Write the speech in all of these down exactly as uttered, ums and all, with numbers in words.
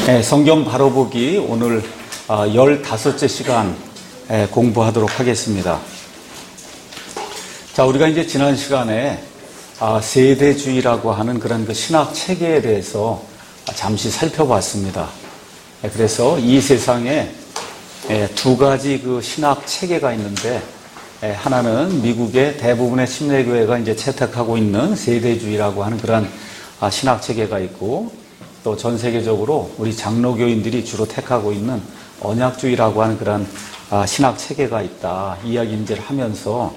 네, 성경 바로 보기 오늘 열다섯째 시간 공부하도록 하겠습니다. 자, 우리가 이제 지난 시간에 세대주의라고 하는 그런 그 신학 체계에 대해서 잠시 살펴봤습니다. 그래서 이 세상에 두 가지 그 신학 체계가 있는데, 하나는 미국의 대부분의 침례교회가 이제 채택하고 있는 세대주의라고 하는 그런 신학 체계가 있고, 또 전 세계적으로 우리 장로교인들이 주로 택하고 있는 언약주의라고 하는 그런 신학 체계가 있다. 이야기 이제 하면서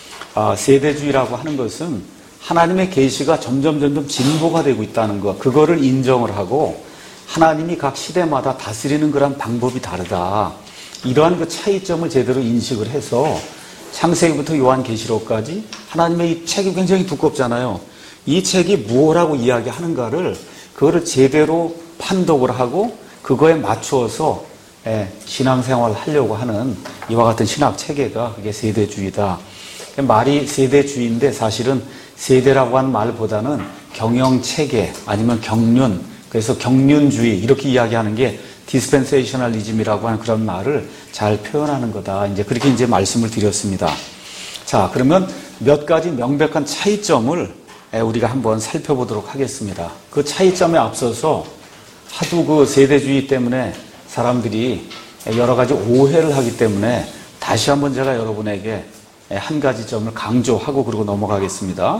세대주의라고 하는 것은 하나님의 계시가 점점 점점 진보가 되고 있다는 것, 그거를 인정을 하고 하나님이 각 시대마다 다스리는 그런 방법이 다르다. 이러한 그 차이점을 제대로 인식을 해서 창세기부터 요한계시록까지 하나님의 이 책이 굉장히 두껍잖아요. 이 책이 무엇라고 이야기하는가를 그거를 제대로 판독을 하고 그거에 맞추어서 신앙생활을 하려고 하는 이와 같은 신학 체계가 그게 세대주의다. 말이 세대주의인데 사실은 세대라고 하는 말보다는 경영체계 아니면 경륜, 그래서 경륜주의 이렇게 이야기하는 게 디스펜세이셔널리즘이라고 하는 그런 말을 잘 표현하는 거다. 이제 그렇게 이제 말씀을 드렸습니다. 자, 그러면 몇 가지 명백한 차이점을 우리가 한번 살펴보도록 하겠습니다. 그 차이점에 앞서서 하도 그 세대주의 때문에 사람들이 여러 가지 오해를 하기 때문에 다시 한번 제가 여러분에게 한 가지 점을 강조하고 그러고 넘어가겠습니다.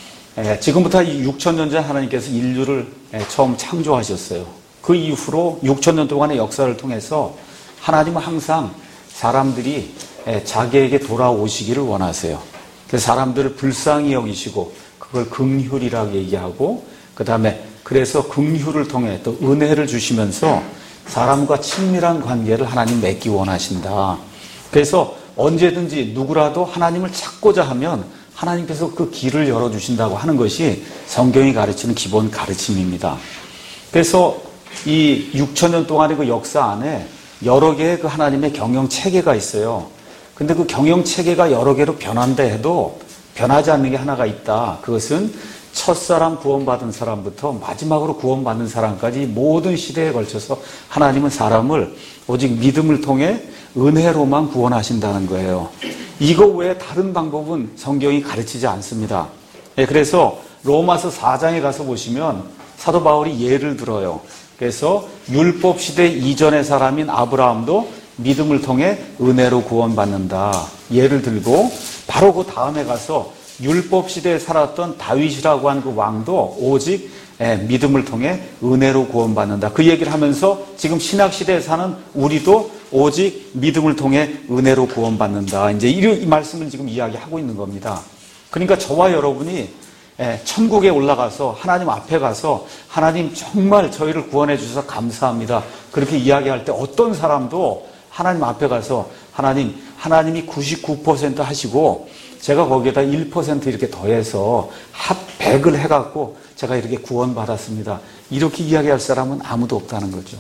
지금부터 육천 년 전 하나님께서 인류를 처음 창조하셨어요. 그 이후로 육천 년 동안의 역사를 통해서 하나님은 항상 사람들이 자기에게 돌아오시기를 원하세요. 그래서 사람들을 불쌍히 여기시고 그걸 긍휼이라고 얘기하고, 그 다음에 그래서 긍휼을 통해 또 은혜를 주시면서 사람과 친밀한 관계를 하나님 맺기 원하신다. 그래서 언제든지 누구라도 하나님을 찾고자 하면 하나님께서 그 길을 열어주신다고 하는 것이 성경이 가르치는 기본 가르침입니다. 그래서 이 육천 년 동안의 그 역사 안에 여러 개의 그 하나님의 경영 체계가 있어요. 근데 그 경영 체계가 여러 개로 변한다 해도 변하지 않는 게 하나가 있다. 그것은 첫사람 구원받은 사람부터 마지막으로 구원받는 사람까지 모든 시대에 걸쳐서 하나님은 사람을 오직 믿음을 통해 은혜로만 구원하신다는 거예요. 이거 외에 다른 방법은 성경이 가르치지 않습니다. 그래서 로마서 사 장에 가서 보시면 사도 바울이 예를 들어요. 그래서 율법 시대 이전의 사람인 아브라함도 믿음을 통해 은혜로 구원받는다. 예를 들고 바로 그 다음에 가서 율법 시대에 살았던 다윗이라고 하는 그 왕도 오직 믿음을 통해 은혜로 구원받는다. 그 얘기를 하면서 지금 신약 시대에 사는 우리도 오직 믿음을 통해 은혜로 구원받는다. 이제 이 말씀을 지금 이야기하고 있는 겁니다. 그러니까 저와 여러분이 천국에 올라가서 하나님 앞에 가서 하나님 정말 저희를 구원해 주셔서 감사합니다. 그렇게 이야기할 때 어떤 사람도 하나님 앞에 가서 하나님, 하나님이 구십구 퍼센트 하시고 제가 거기에다 일 퍼센트 이렇게 더해서 합 백을 해갖고 제가 이렇게 구원받았습니다. 이렇게 이야기할 사람은 아무도 없다는 거죠.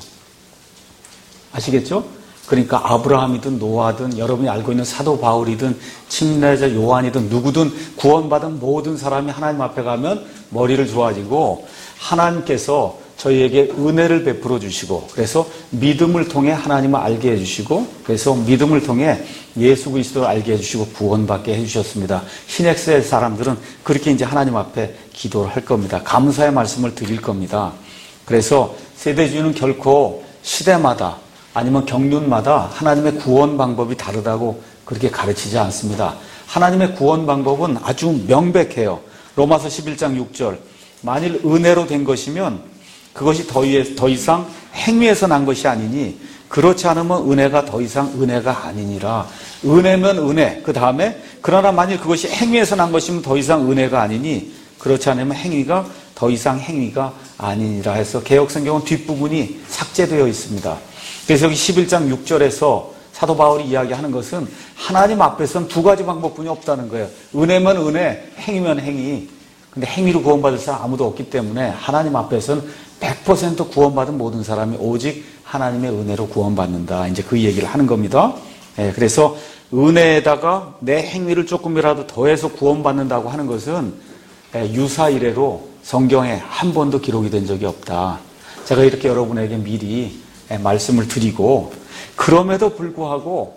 아시겠죠? 그러니까 아브라함이든 노아든 여러분이 알고 있는 사도 바울이든 침례자 요한이든 누구든 구원받은 모든 사람이 하나님 앞에 가면 머리를 좋아지고 하나님께서 저희에게 은혜를 베풀어 주시고 그래서 믿음을 통해 하나님을 알게 해주시고 그래서 믿음을 통해 예수 그리스도를 알게 해주시고 구원받게 해주셨습니다. 신약시대 사람들은 그렇게 이제 하나님 앞에 기도를 할 겁니다. 감사의 말씀을 드릴 겁니다. 그래서 세대주의는 결코 시대마다 아니면 경륜마다 하나님의 구원 방법이 다르다고 그렇게 가르치지 않습니다. 하나님의 구원 방법은 아주 명백해요. 로마서 십일 장 육 절 만일 은혜로 된 것이면 그것이 더, 더 이상 행위에서 난 것이 아니니 그렇지 않으면 은혜가 더 이상 은혜가 아니니라. 은혜면 은혜. 그 다음에 그러나 만일 그것이 행위에서 난 것이면 더 이상 은혜가 아니니 그렇지 않으면 행위가 더 이상 행위가 아니니라 해서 개역성경은 뒷부분이 삭제되어 있습니다. 그래서 여기 십일 장 육 절에서 사도 바울이 이야기하는 것은 하나님 앞에서는 두 가지 방법뿐이 없다는 거예요. 은혜면 은혜, 행위면 행위. 근데 행위로 구원받을 사람 아무도 없기 때문에 하나님 앞에서는 백 퍼센트 구원받은 모든 사람이 오직 하나님의 은혜로 구원받는다. 이제 그 얘기를 하는 겁니다. 예, 그래서 은혜에다가 내 행위를 조금이라도 더해서 구원받는다고 하는 것은 유사 이래로 성경에 한 번도 기록이 된 적이 없다. 제가 이렇게 여러분에게 미리 말씀을 드리고, 그럼에도 불구하고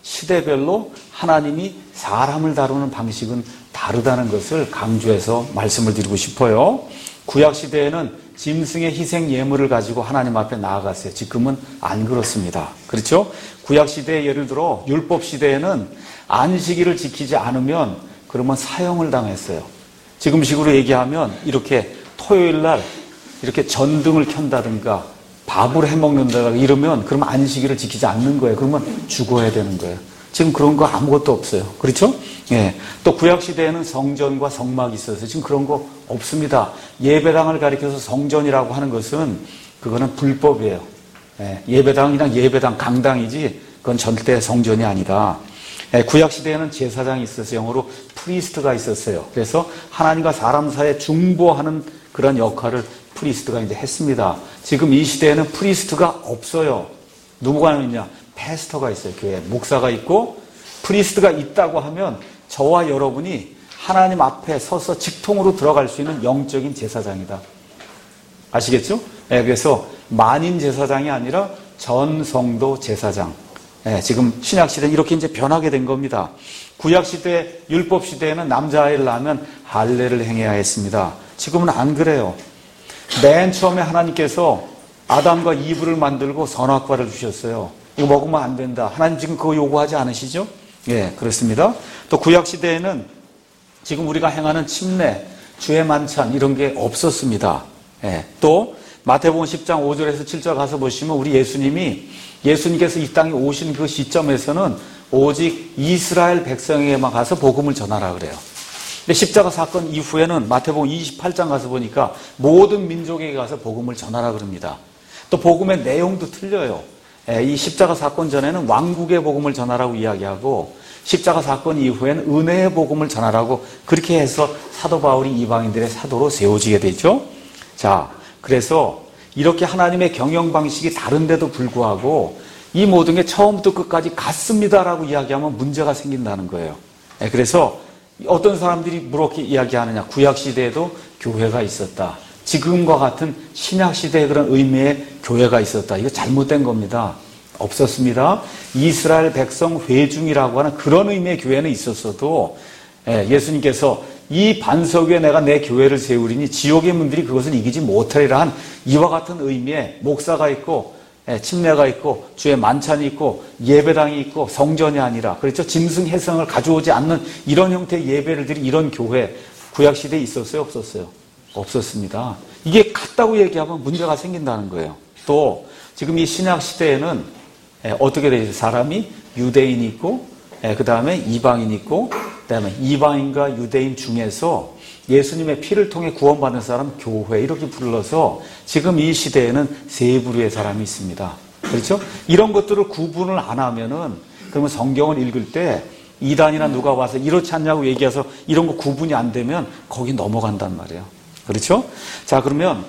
시대별로 하나님이 사람을 다루는 방식은 다르다는 것을 강조해서 말씀을 드리고 싶어요. 구약시대에는 짐승의 희생 예물을 가지고 하나님 앞에 나아갔어요. 지금은 안 그렇습니다. 그렇죠? 구약시대에 예를 들어 율법시대에는 안식일을 지키지 않으면 그러면 사형을 당했어요. 지금식으로 얘기하면 이렇게 토요일날 이렇게 전등을 켠다든가 밥을 해먹는다든가 이러면 그러면 안식일을 지키지 않는 거예요. 그러면 죽어야 되는 거예요. 지금 그런 거 아무것도 없어요. 그렇죠? 예. 또 구약시대에는 성전과 성막이 있어서 지금 그런 거 없습니다. 예배당을 가리켜서 성전이라고 하는 것은 그거는 불법이에요. 예. 예배당은 그냥 예배당, 강당이지 그건 절대 성전이 아니다. 예. 구약시대에는 제사장이 있었어요. 영어로 프리스트가 있었어요. 그래서 하나님과 사람 사이에 중보하는 그런 역할을 프리스트가 이제 했습니다. 지금 이 시대에는 프리스트가 없어요. 누구가 있냐? 패스터가 있어요. 교회에 목사가 있고, 프리스트가 있다고 하면 저와 여러분이 하나님 앞에 서서 직통으로 들어갈 수 있는 영적인 제사장이다. 아시겠죠? 네, 그래서 만인 제사장이 아니라 전 성도 제사장. 네, 지금 신약 시대는 이렇게 이제 변하게 된 겁니다. 구약 시대, 율법 시대에는 남자아이를 낳으면 할례를 행해야 했습니다. 지금은 안 그래요. 맨 처음에 하나님께서 아담과 이브를 만들고 선악과를 주셨어요. 이거 먹으면 안 된다. 하나님 지금 그거 요구하지 않으시죠? 예, 그렇습니다. 또 구약시대에는 지금 우리가 행하는 침례, 주의 만찬 이런 게 없었습니다. 예, 또 마태복음 십 장 오 절에서 칠 절 가서 보시면 우리 예수님이 예수님께서 이 땅에 오신 그 시점에서는 오직 이스라엘 백성에게만 가서 복음을 전하라 그래요. 근데 십자가 사건 이후에는 마태복음 이십팔 장 가서 보니까 모든 민족에게 가서 복음을 전하라 그럽니다. 또 복음의 내용도 틀려요. 이 십자가 사건 전에는 왕국의 복음을 전하라고 이야기하고 십자가 사건 이후에는 은혜의 복음을 전하라고 그렇게 해서 사도 바울이 이방인들의 사도로 세워지게 되죠. 자, 그래서 이렇게 하나님의 경영 방식이 다른데도 불구하고 이 모든 게 처음부터 끝까지 같습니다라고 이야기하면 문제가 생긴다는 거예요. 그래서 어떤 사람들이 그렇게 이야기하느냐. 구약시대에도 교회가 있었다. 지금과 같은 신약시대의 그런 의미의 교회가 있었다. 이거 잘못된 겁니다. 없었습니다. 이스라엘 백성 회중이라고 하는 그런 의미의 교회는 있었어도 예수님께서 이 반석 위에 내가 내 교회를 세우리니 지옥의 문들이 그것을 이기지 못하리라 한 이와 같은 의미의 목사가 있고 침례가 있고 주의 만찬이 있고 예배당이 있고 성전이 아니라 그렇죠. 짐승 해성을 가져오지 않는 이런 형태의 예배를 드린 이런 교회 구약시대에 있었어요? 없었어요? 없었습니다. 이게 같다고 얘기하면 문제가 생긴다는 거예요. 또 지금 이 신약시대에는 어떻게 되죠? 사람이 유대인이 있고 그 다음에 이방인이 있고 그 다음에 이방인과 유대인 중에서 예수님의 피를 통해 구원받는 사람 교회 이렇게 불러서 지금 이 시대에는 세 부류의 사람이 있습니다. 그렇죠? 이런 것들을 구분을 안 하면은 그러면 성경을 읽을 때 이단이나 누가 와서 이렇지 않냐고 얘기해서 이런 거 구분이 안 되면 거기 넘어간단 말이에요. 그렇죠? 자, 그러면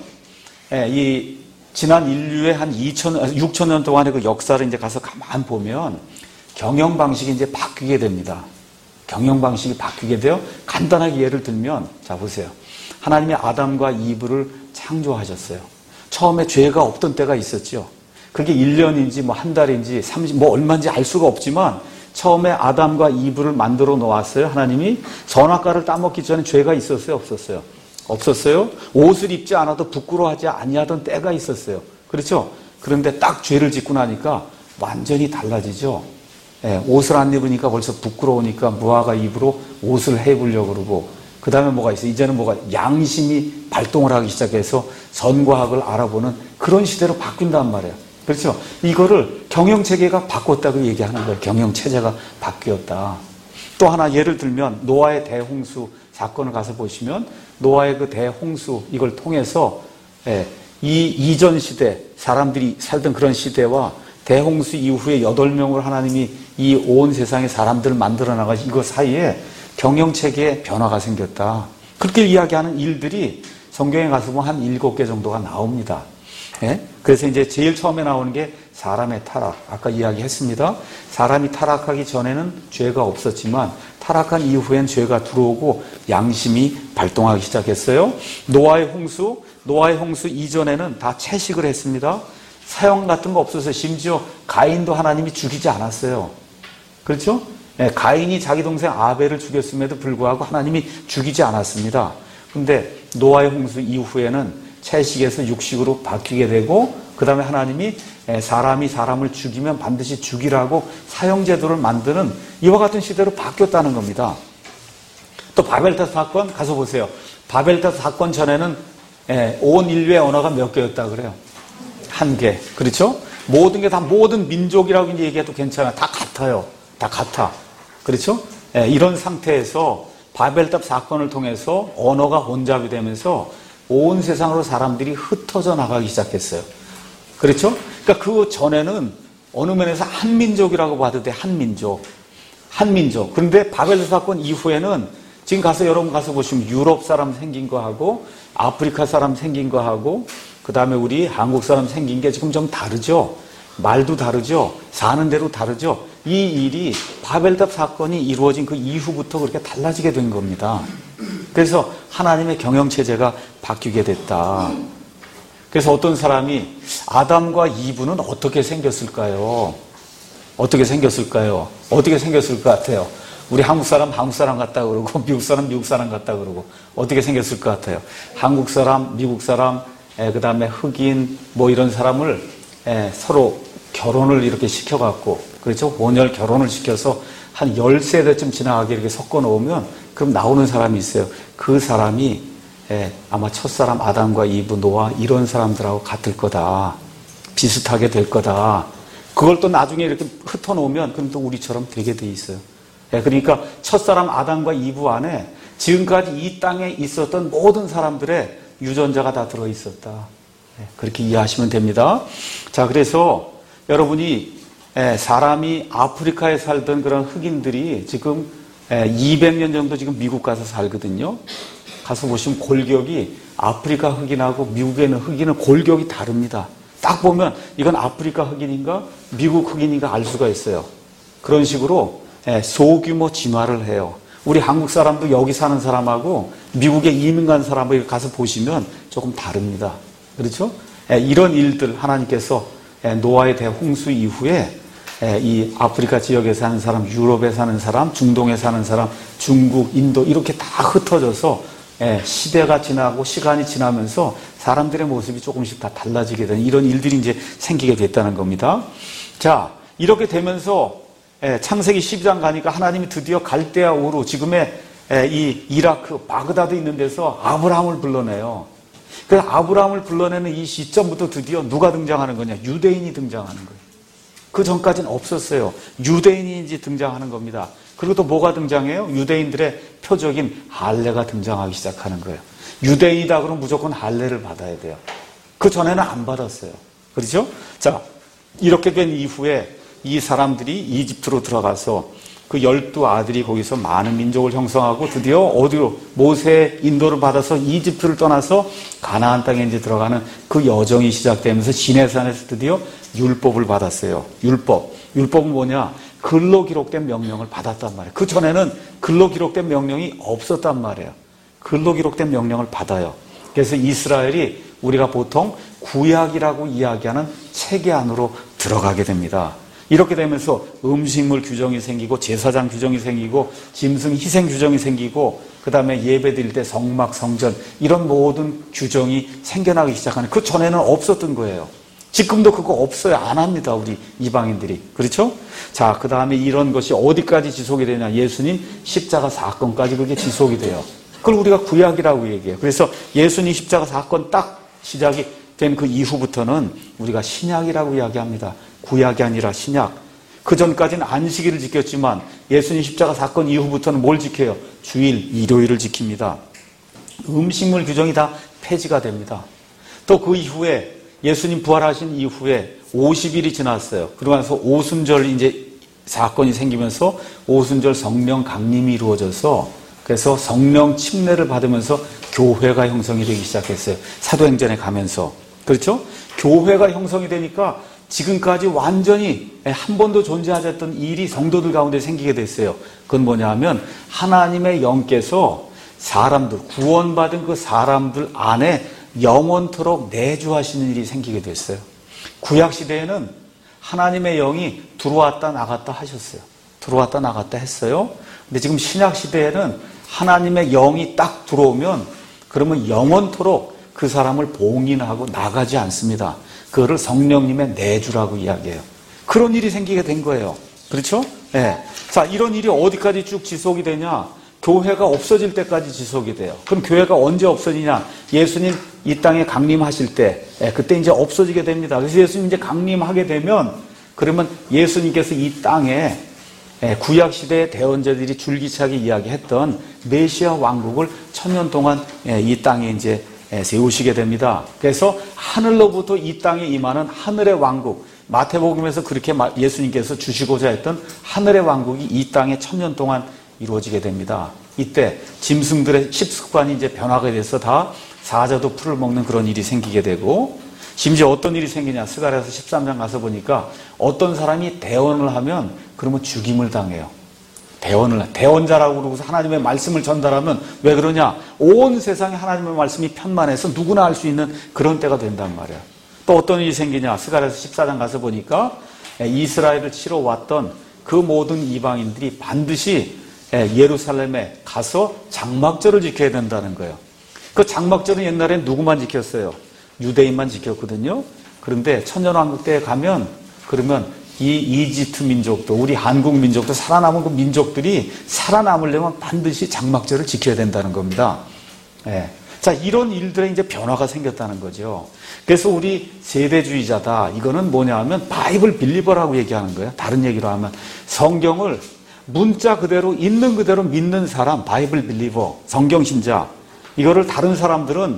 이 지난 인류의 한 이천, 육천 년 동안의 그 역사를 이제 가서 가만 보면 경영 방식이 이제 바뀌게 됩니다. 경영 방식이 바뀌게 돼요. 간단하게 예를 들면 자 보세요. 하나님이 아담과 이브를 창조하셨어요. 처음에 죄가 없던 때가 있었죠. 그게 일 년인지 뭐 한 달인지 삼십 뭐 얼마인지 알 수가 없지만 처음에 아담과 이브를 만들어 놓았어요. 하나님이 선악과를 따먹기 전에 죄가 있었어요, 없었어요? 없었어요. 옷을 입지 않아도 부끄러워하지 아니하던 때가 있었어요. 그렇죠? 그런데 딱 죄를 짓고 나니까 완전히 달라지죠. 예, 옷을 안 입으니까 벌써 부끄러우니까 무화과 잎으로 옷을 해보려고 그러고 그 다음에 뭐가 있어요? 이제는 뭐가 양심이 발동을 하기 시작해서 선과 악을 알아보는 그런 시대로 바뀐단 말이에요. 그렇죠? 이거를 경영체계가 바꿨다고 얘기하는 거예요. 경영체제가 바뀌었다. 또 하나 예를 들면 노아의 대홍수 사건을 가서 보시면 노아의 그 대홍수 이걸 통해서 예, 이 이전 시대 사람들이 살던 그런 시대와 대홍수 이후에 여덟 명을 하나님이 이 온 세상의 사람들을 만들어 나가서 이거 사이에 경영체계에 변화가 생겼다. 그렇게 이야기하는 일들이 성경에 가서 보면 한 일곱 개 정도가 나옵니다. 예? 그래서 이제 제일 처음에 나오는 게 사람의 타락. 아까 이야기했습니다. 사람이 타락하기 전에는 죄가 없었지만 타락한 이후엔 죄가 들어오고 양심이 발동하기 시작했어요. 노아의 홍수, 노아의 홍수 이전에는 다 채식을 했습니다. 사형 같은 거 없어서 심지어 가인도 하나님이 죽이지 않았어요. 그렇죠? 네, 가인이 자기 동생 아벨을 죽였음에도 불구하고 하나님이 죽이지 않았습니다. 근데 노아의 홍수 이후에는 채식에서 육식으로 바뀌게 되고 그 다음에 하나님이 사람이 사람을 죽이면 반드시 죽이라고 사형제도를 만드는 이와 같은 시대로 바뀌었다는 겁니다. 또 바벨탑 사건 가서 보세요. 바벨탑 사건 전에는 온 인류의 언어가 몇 개였다 그래요? 한 개. 그렇죠? 모든 게 다 모든 민족이라고 이제 얘기해도 괜찮아요. 다 같아요. 다 같아. 그렇죠? 이런 상태에서 바벨탑 사건을 통해서 언어가 혼잡이 되면서 온 세상으로 사람들이 흩어져 나가기 시작했어요. 그렇죠? 그러니까 그 전에는 어느 면에서 한민족이라고 봐도 돼. 한민족. 한민족. 그런데 바벨탑 사건 이후에는 지금 가서 여러분 가서 보시면 유럽 사람 생긴 거 하고 아프리카 사람 생긴 거 하고 그 다음에 우리 한국 사람 생긴 게 지금 좀 다르죠. 말도 다르죠. 사는 대로 다르죠. 이 일이 바벨탑 사건이 이루어진 그 이후부터 그렇게 달라지게 된 겁니다. 그래서 하나님의 경영체제가 바뀌게 됐다. 그래서 어떤 사람이 아담과 이브는 어떻게 생겼을까요? 어떻게 생겼을까요? 어떻게 생겼을 것 같아요? 우리 한국 사람 한국 사람 같다 그러고 미국 사람 미국 사람 같다 그러고 어떻게 생겼을 것 같아요? 한국 사람, 미국 사람, 그 다음에 흑인 뭐 이런 사람을 에, 서로 결혼을 이렇게 시켜갖고 그렇죠? 혼혈 결혼을 시켜서 한 열 세대쯤 지나가게 이렇게 섞어 놓으면 그럼 나오는 사람이 있어요. 그 사람이 에, 아마 첫사람 아담과 이브, 노아 이런 사람들하고 같을 거다. 비슷하게 될 거다. 그걸 또 나중에 이렇게 흩어놓으면 그럼 또 우리처럼 되게 돼 있어요. 에, 그러니까 첫사람 아담과 이브 안에 지금까지 이 땅에 있었던 모든 사람들의 유전자가 다 들어있었다. 에, 그렇게 이해하시면 됩니다. 자, 그래서 여러분이 사람이 아프리카에 살던 그런 흑인들이 지금 이백 년 정도 지금 미국 가서 살거든요. 가서 보시면 골격이 아프리카 흑인하고 미국에 있는 흑인은 골격이 다릅니다. 딱 보면 이건 아프리카 흑인인가 미국 흑인인가 알 수가 있어요. 그런 식으로 소규모 진화를 해요. 우리 한국 사람도 여기 사는 사람하고 미국에 이민 간 사람을 가서 보시면 조금 다릅니다. 그렇죠? 이런 일들 하나님께서 노아의 대홍수 이후에 이 아프리카 지역에 사는 사람, 유럽에 사는 사람, 중동에 사는 사람, 중국, 인도 이렇게 다 흩어져서 시대가 지나고 시간이 지나면서 사람들의 모습이 조금씩 다 달라지게 되는 이런 일들이 이제 생기게 됐다는 겁니다. 자, 이렇게 되면서 창세기 십이 장 가니까 하나님이 드디어 갈대아 우르, 지금의 이 이라크, 바그다드 있는 데서 아브라함을 불러내요. 그래서 아브라함을 불러내는 이 시점부터 드디어 누가 등장하는 거냐? 유대인이 등장하는 거예요. 그 전까지는 없었어요. 유대인이 이제 등장하는 겁니다. 그리고 또 뭐가 등장해요? 유대인들의 표적인 할례가 등장하기 시작하는 거예요. 유대인이다 그러면 무조건 할례를 받아야 돼요. 그 전에는 안 받았어요. 그렇죠? 자, 이렇게 된 이후에 이 사람들이 이집트로 들어가서 그 열두 아들이 거기서 많은 민족을 형성하고 드디어 어디로 모세의 인도를 받아서 이집트를 떠나서 가나안 땅에 이제 들어가는 그 여정이 시작되면서 시내산에서 드디어 율법을 받았어요. 율법. 율법은 뭐냐? 글로 기록된 명령을 받았단 말이에요. 그 전에는 글로 기록된 명령이 없었단 말이에요. 글로 기록된 명령을 받아요. 그래서 이스라엘이 우리가 보통 구약이라고 이야기하는 체계 안으로 들어가게 됩니다. 이렇게 되면서 음식물 규정이 생기고 제사장 규정이 생기고 짐승 희생 규정이 생기고 그 다음에 예배 드릴 때 성막, 성전 이런 모든 규정이 생겨나기 시작하는, 그 전에는 없었던 거예요. 지금도 그거 없어요. 안 합니다. 우리 이방인들이. 그렇죠? 자, 그 다음에 이런 것이 어디까지 지속이 되냐. 예수님 십자가 사건까지 그게 지속이 돼요. 그걸 우리가 구약이라고 얘기해요. 그래서 예수님 십자가 사건 딱 시작이 된 그 이후부터는 우리가 신약이라고 이야기합니다. 구약이 아니라 신약. 그 전까지는 안식일을 지켰지만 예수님 십자가 사건 이후부터는 뭘 지켜요? 주일, 일요일을 지킵니다. 음식물 규정이 다 폐지가 됩니다. 또 그 이후에 예수님 부활하신 이후에 오십 일이 지났어요. 그러면서 오순절 이제 사건이 생기면서 오순절 성령 강림이 이루어져서 그래서 성령 침례를 받으면서 교회가 형성이 되기 시작했어요. 사도행전에 가면서. 그렇죠? 교회가 형성이 되니까 지금까지 완전히 한 번도 존재하지 않았던 일이 성도들 가운데 생기게 됐어요. 그건 뭐냐 하면 하나님의 영께서 사람들, 구원받은 그 사람들 안에 영원토록 내주하시는 일이 생기게 됐어요. 구약시대에는 하나님의 영이 들어왔다 나갔다 하셨어요. 들어왔다 나갔다 했어요. 근데 지금 신약시대에는 하나님의 영이 딱 들어오면 그러면 영원토록 그 사람을 봉인하고 나가지 않습니다. 그거를 성령님의 내주라고 이야기해요. 그런 일이 생기게 된 거예요. 그렇죠? 네. 자, 이런 일이 어디까지 쭉 지속이 되냐? 교회가 없어질 때까지 지속이 돼요. 그럼 교회가 언제 없어지냐? 예수님 이 땅에 강림하실 때, 네, 그때 이제 없어지게 됩니다. 그래서 예수님 이제 강림하게 되면, 그러면 예수님께서 이 땅에 구약시대의 대언자들이 줄기차게 이야기했던 메시아 왕국을 천년 동안 이 땅에 이제 세우시게 됩니다. 그래서 하늘로부터 이 땅에 임하는 하늘의 왕국, 마태복음에서 그렇게 예수님께서 주시고자 했던 하늘의 왕국이 이 땅에 천년 동안 이루어지게 됩니다. 이때 짐승들의 식습관이 이제 변화가 돼서 다 사자도 풀을 먹는 그런 일이 생기게 되고, 심지어 어떤 일이 생기냐, 스가랴서 십삼 장 가서 보니까 어떤 사람이 대언을 하면 그러면 죽임을 당해요. 대언을, 대언자라고 그러고서 하나님의 말씀을 전달하면 왜 그러냐? 온 세상에 하나님의 말씀이 편만해서 누구나 알 수 있는 그런 때가 된단 말이에요. 또 어떤 일이 생기냐? 스가랴서 십사 장 가서 보니까 이스라엘을 치러 왔던 그 모든 이방인들이 반드시 예루살렘에 가서 장막절을 지켜야 된다는 거예요. 그 장막절은 옛날엔 누구만 지켰어요? 유대인만 지켰거든요. 그런데 천년왕국 때에 가면 그러면 이 이집트 민족도, 우리 한국 민족도, 살아남은 그 민족들이 살아남으려면 반드시 장막절을 지켜야 된다는 겁니다. 예. 자, 이런 일들에 이제 변화가 생겼다는 거죠. 그래서 우리 세대주의자다, 이거는 뭐냐 하면 바이블 빌리버라고 얘기하는 거예요. 다른 얘기로 하면 성경을 문자 그대로 있는 그대로 믿는 사람, 바이블 빌리버, 성경신자. 이거를 다른 사람들은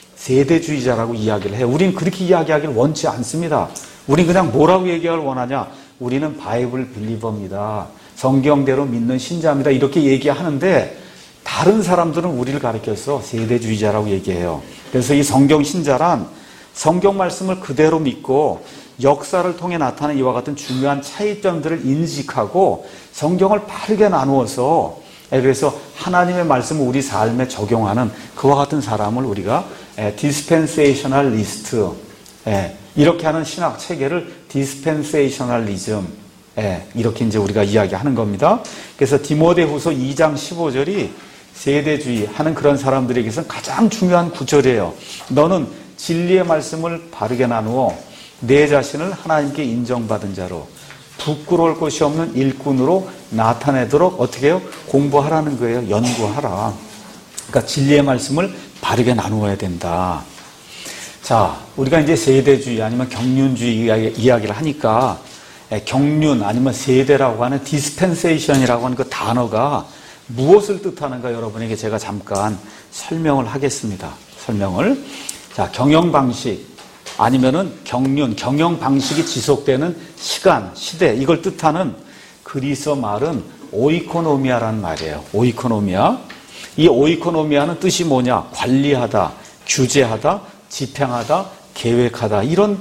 세대주의자라고 이야기를 해요. 우리는 그렇게 이야기하기를 원치 않습니다. 우린 그냥 뭐라고 얘기하길 원하냐? 우리는 바이블 빌리버입니다. 성경대로 믿는 신자입니다. 이렇게 얘기하는데 다른 사람들은 우리를 가리켜서 세대주의자라고 얘기해요. 그래서 이 성경 신자란 성경 말씀을 그대로 믿고 역사를 통해 나타나는 이와 같은 중요한 차이점들을 인식하고 성경을 바르게 나누어서, 그래서 하나님의 말씀을 우리 삶에 적용하는 그와 같은 사람을 우리가 디스펜세이셔널리스트, 이렇게 하는 신학 체계를 디스펜세이셔널리즘, 이렇게 이제 우리가 이야기하는 겁니다. 그래서 디모데후서 이 장 십오 절이 세대주의 하는 그런 사람들에게서는 가장 중요한 구절이에요. 너는 진리의 말씀을 바르게 나누어 내 자신을 하나님께 인정받은 자로 부끄러울 것이 없는 일꾼으로 나타내도록 어떻게 해요? 공부하라는 거예요. 연구하라. 그러니까 진리의 말씀을 바르게 나누어야 된다. 자, 우리가 이제 세대주의 아니면 경륜주의 이야기를 하니까 경륜 아니면 세대라고 하는 디스펜세이션이라고 하는 그 단어가 무엇을 뜻하는가 여러분에게 제가 잠깐 설명을 하겠습니다. 설명을. 자, 경영 방식 아니면은 경륜, 경영 방식이 지속되는 시간, 시대, 이걸 뜻하는 그리스어 말은 오이코노미아라는 말이에요. 오이코노미아. 이 오이코노미아는 뜻이 뭐냐? 관리하다, 규제하다, 집행하다, 계획하다, 이런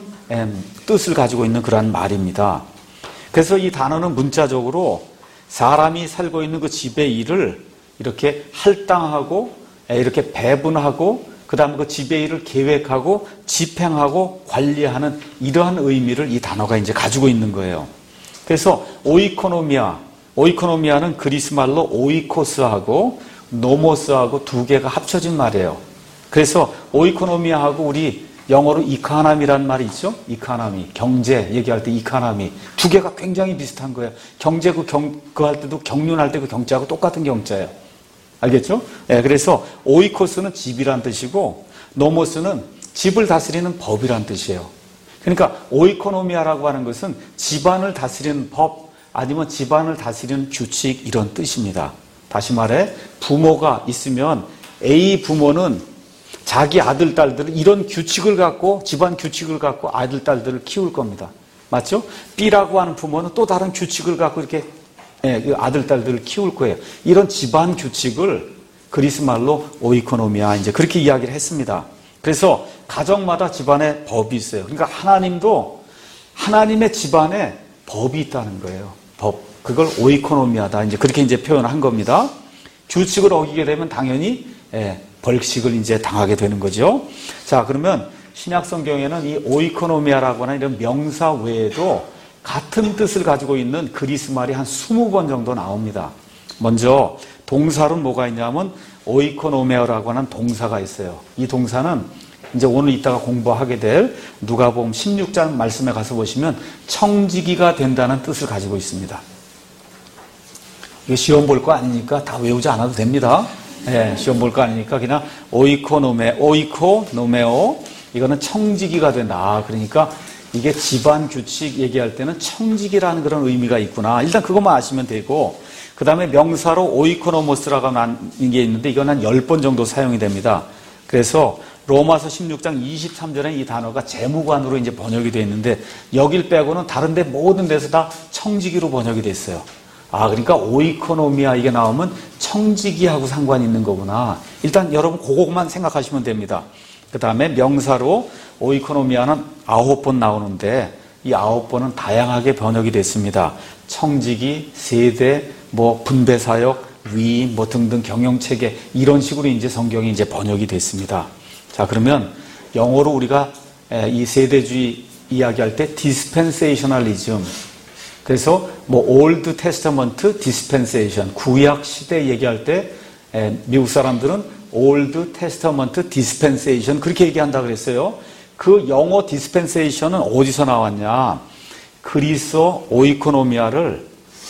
뜻을 가지고 있는 그러한 말입니다. 그래서 이 단어는 문자적으로 사람이 살고 있는 그 집의 일을 이렇게 할당하고 이렇게 배분하고 그 다음 그 집의 일을 계획하고 집행하고 관리하는 이러한 의미를 이 단어가 이제 가지고 있는 거예요. 그래서 오이코노미아, 오이코노미아는 그리스 말로 오이코스하고 노모스하고 두 개가 합쳐진 말이에요. 그래서 오이코노미아하고 우리 영어로 이카나미라는 말이 있죠? 이카나미, 경제 얘기할 때 이카나미. 두 개가 굉장히 비슷한 거예요. 경제 그 경, 그 할 때도 경륜할 때 그 경자하고 똑같은 경자예요. 알겠죠? 네, 그래서 오이코스는 집이란 뜻이고 노모스는 집을 다스리는 법이란 뜻이에요. 그러니까 오이코노미아라고 하는 것은 집안을 다스리는 법 아니면 집안을 다스리는 규칙 이런 뜻입니다. 다시 말해 부모가 있으면 A 부모는 자기 아들, 딸들을 이런 규칙을 갖고 집안 규칙을 갖고 아들, 딸들을 키울 겁니다. 맞죠? B라고 하는 부모는 또 다른 규칙을 갖고 이렇게 아들, 딸들을 키울 거예요. 이런 집안 규칙을 그리스 말로 오이코노미아 이제 그렇게 이야기를 했습니다. 그래서 가정마다 집안에 법이 있어요. 그러니까 하나님도 하나님의 집안에 법이 있다는 거예요. 법. 그걸 오이코노미아다. 이제 그렇게 이제 표현한 겁니다. 규칙을 어기게 되면 당연히 예, 벌칙을 이제 당하게 되는 거죠. 자, 그러면 신약 성경에는 이 오이코노미아라고 하는 이런 명사 외에도 같은 뜻을 가지고 있는 그리스 말이 한 스무 번 정도 나옵니다. 먼저 동사로는 뭐가 있냐면 오이코노메어라고 하는 동사가 있어요. 이 동사는 이제 오늘 이따가 공부하게 될 누가복음 십육 장 말씀에 가서 보시면 청지기가 된다는 뜻을 가지고 있습니다. 이거 시험 볼 거 아니니까 다 외우지 않아도 됩니다. 예, 시험 볼 거 아니니까 그냥 오이코노메, 오이코노메오 이거는 청지기가 된다. 아, 그러니까 이게 집안 규칙 얘기할 때는 청지기라는 그런 의미가 있구나. 일단 그것만 아시면 되고 그 다음에 명사로 오이코노모스라고 하는 게 있는데 이건 한 열 번 정도 사용이 됩니다. 그래서 로마서 십육 장 이십삼 절에 이 단어가 재무관으로 이제 번역이 되어 있는데 여길 빼고는 다른 데 모든 데서 다 청지기로 번역이 됐어요. 아, 그러니까 오이코노미아 이게 나오면 청지기하고 상관이 있는 거구나. 일단 여러분 그거만 생각하시면 됩니다. 그 다음에 명사로 오이코노미아는 아홉 번 나오는데 이 아홉 번은 다양하게 번역이 됐습니다. 청지기, 세대, 뭐 분배사역, 위임, 뭐 등등 경영체계 이런 식으로 이제 성경이 이제 번역이 됐습니다. 자, 그러면 영어로 우리가 이 세대주의 이야기할 때 dispensationalism 그래서 뭐 Old Testament dispensation 구약 시대 얘기할 때 미국 사람들은 Old Testament dispensation 그렇게 얘기한다 그랬어요. 그 영어 dispensation은 어디서 나왔냐? 그리스어 오이코노미아를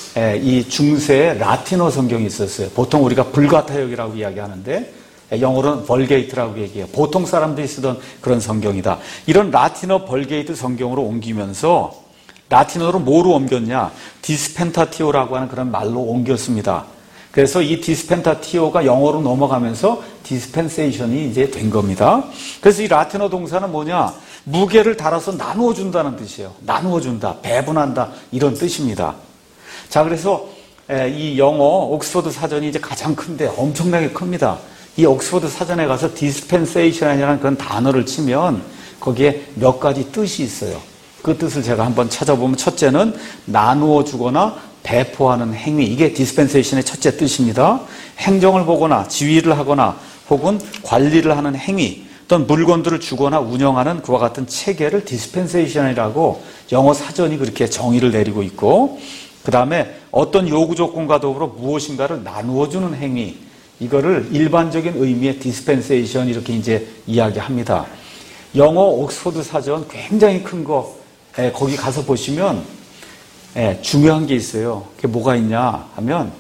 이 중세의 라틴어 성경이 있었어요. 보통 우리가 불가타역이라고 이야기하는데 영어로는 벌게이트라고 얘기해요. 보통 사람들이 쓰던 그런 성경이다. 이런 라틴어 벌게이트 성경으로 옮기면서 라틴어로 뭐로 옮겼냐? 디스펜타티오라고 하는 그런 말로 옮겼습니다. 그래서 이 디스펜타티오가 영어로 넘어가면서 디스펜세이션이 이제 된 겁니다. 그래서 이 라틴어 동사는 뭐냐? 무게를 달아서 나누어 준다는 뜻이에요. 나누어 준다, 배분한다 이런 뜻입니다. 자, 그래서 이 영어 옥스퍼드 사전이 이제 가장 큰데 엄청나게 큽니다. 이 옥스퍼드 사전에 가서 dispensation이라는 그런 단어를 치면 거기에 몇 가지 뜻이 있어요. 그 뜻을 제가 한번 찾아보면 첫째는 나누어 주거나 배포하는 행위. 이게 dispensation의 첫째 뜻입니다. 행정을 보거나 지휘를 하거나 혹은 관리를 하는 행위 또는 물건들을 주거나 운영하는 그와 같은 체계를 dispensation이라고 영어 사전이 그렇게 정의를 내리고 있고 그 다음에 어떤 요구 조건과 더불어 무엇인가를 나누어주는 행위 이거를 일반적인 의미의 dispensation 이렇게 이제 이야기합니다. 영어 옥스퍼드 사전 굉장히 큰 거 예, 거기 가서 보시면 예, 중요한 게 있어요. 그게 뭐가 있냐 하면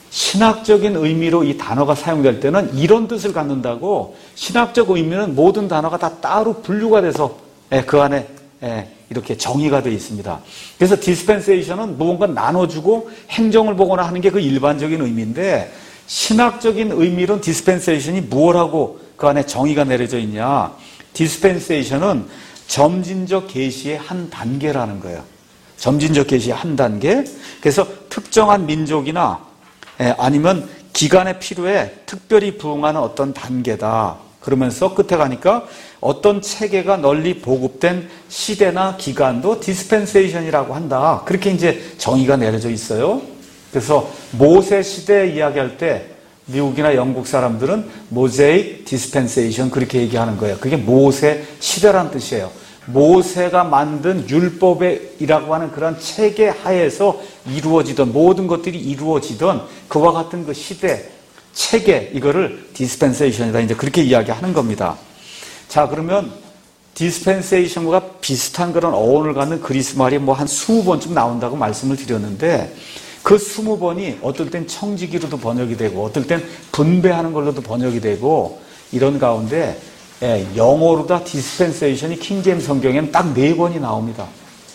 신학적인 의미로 이 단어가 사용될 때는 이런 뜻을 갖는다고 신학적 의미는 모든 단어가 다 따로 분류가 돼서 예, 그 안에 예, 이렇게 정의가 되어 있습니다. 그래서 dispensation은 무언가 나눠주고 행정을 보거나 하는 게 그 일반적인 의미인데 신학적인 의미로는 dispensation이 무엇하고 그 안에 정의가 내려져 있냐. dispensation은 점진적 계시의 한 단계라는 거예요. 점진적 계시의 한 단계. 그래서 특정한 민족이나 아니면 기간의 필요에 특별히 부응하는 어떤 단계다. 그러면서 끝에 가니까 어떤 체계가 널리 보급된 시대나 기간도 dispensation이라고 한다. 그렇게 이제 정의가 내려져 있어요. 그래서 모세 시대 이야기할 때 미국이나 영국 사람들은 모세익 디스펜세이션 그렇게 얘기하는 거예요. 그게 모세 시대란 뜻이에요. 모세가 만든 율법이라고 하는 그런 체계 하에서 이루어지던 모든 것들이 이루어지던 그와 같은 그 시대, 체계 이거를 디스펜세이션이다. 이제 그렇게 이야기하는 겁니다. 자, 그러면 디스펜세이션과 비슷한 그런 어원을 갖는 그리스 말이 뭐 한 이십 번쯤 나온다고 말씀을 드렸는데 그 이십 번이 어떨 땐 청지기로도 번역이 되고 어떨 땐 분배하는 걸로도 번역이 되고 이런 가운데 예, 영어로 다 dispensation이 킹제임스 성경에는 딱 네 번이 나옵니다.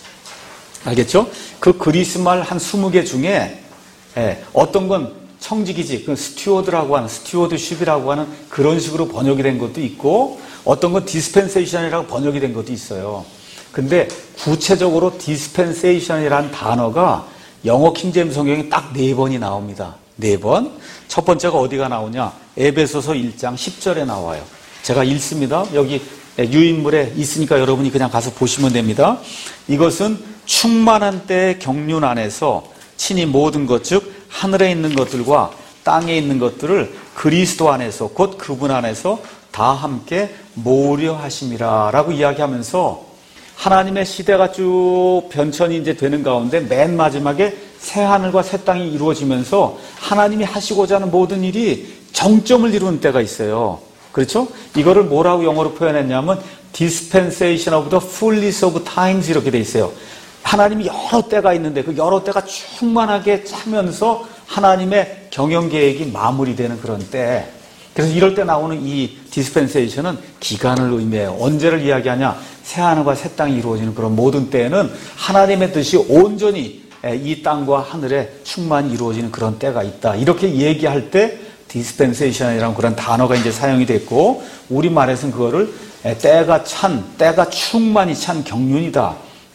알겠죠? 그 그리스 말 한 이십 개 중에 예, 어떤 건 청지기지, 그 스튜어드라고 하는 스튜어드십이라고 하는 그런 식으로 번역이 된 것도 있고 어떤 건 dispensation이라고 번역이 된 것도 있어요. 근데 구체적으로 dispensation이라는 단어가 영어 킹제임스 성경에 딱 네 번이 나옵니다. 네 번. 첫 번째가 어디가 나오냐? 에베소서 일 장 십 절에 나와요. 제가 읽습니다. 여기 유인물에 있으니까 여러분이 그냥 가서 보시면 됩니다. 이것은 충만한 때의 경륜 안에서 친히 모든 것, 즉 하늘에 있는 것들과 땅에 있는 것들을 그리스도 안에서, 곧 그분 안에서 다 함께 모으려 하심이라 라고 이야기하면서 하나님의 시대가 쭉 변천이 이제 되는 가운데 맨 마지막에 새 하늘과 새 땅이 이루어지면서 하나님이 하시고자 하는 모든 일이 정점을 이루는 때가 있어요. 그렇죠? 이거를 뭐라고 영어로 표현했냐면 dispensation of the fullness of times 이렇게 돼 있어요. 하나님이 여러 때가 있는데 그 여러 때가 충만하게 차면서 하나님의 경영 계획이 마무리되는 그런 때. 그래서 이럴 때 나오는 이 dispensation은 기간을 의미해요. 언제를 이야기하냐? 새하늘과 새 땅이 이루어지는 그런 모든 때에는 하나님의 뜻이 온전히 이 땅과 하늘에 충만히 이루어지는 그런 때가 있다. 이렇게 얘기할 때 dispensation이라는 그런 단어가 이제 사용이 됐고, 우리말에서는 그거를 때가 찬, 때가 충만히 찬 경륜이다.